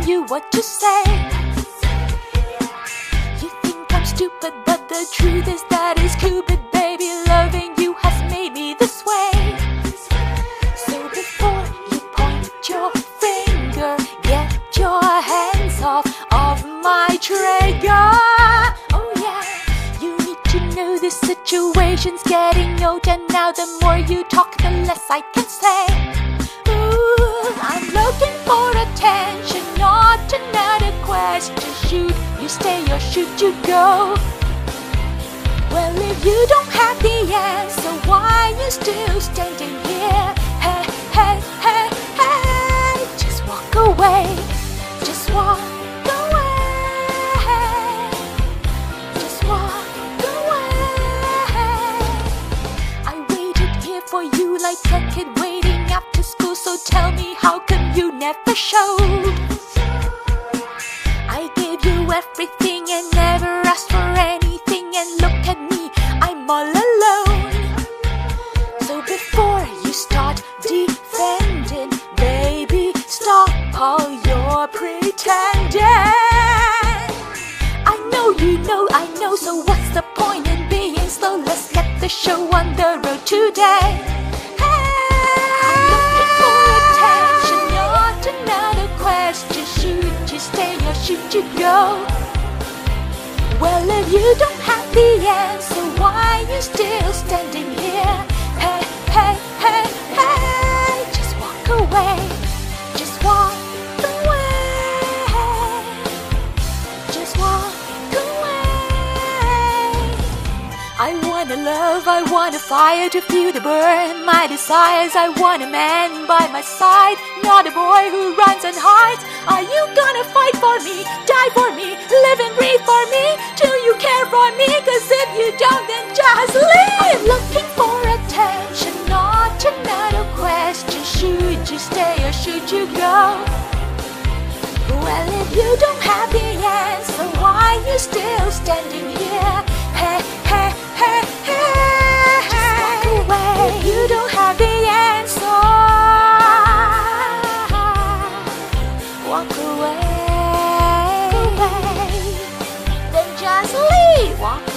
telling you what to say. You think I'm stupid, but the truth is that it's Cupid, baby. Loving you has made me this way. So before you point your finger, get your hands off my trigger. Oh yeah, you need to know the situation's getting old, and now the more you talk, the less I can say. Ooh, I'm looking for attention, not another question. Should you stay or should you go? Well, if you don't have the answer, why you still standing here? Hey, hey, hey, hey, just walk away. Just walk away. Just walk away. I waited here for you like a kid waiting after school. So tell me, how come you never showed? I gave you everything and never asked for anything. And look at me, I'm all alone. So before you start defending, baby, stop all your pretending. I know you know, I know, so what's the point in being slow? Let's get the show on the road today. Hey, I'm looking for attention, not another question. Should you stay or should you go? Well, if you don't have the answer, why you still standing here? Hey, hey, hey, hey, just walk away. Just walk away. Just walk away. I wanna love, I want a fire to feel the burn. My desires, I want a man by my side, not a boy who runs and hides. Are you gonna fight for me, die for me, live and breathe for me? Do you care for me? Cause if you don't, then just leave. I'm looking for attention, not another question. Should you stay or should you go? Well, if you don't have the answer, why you still standing here? Hey, hey, hey, hey, just walk away. If you don't have the answer, walk away. Then just leave. Walk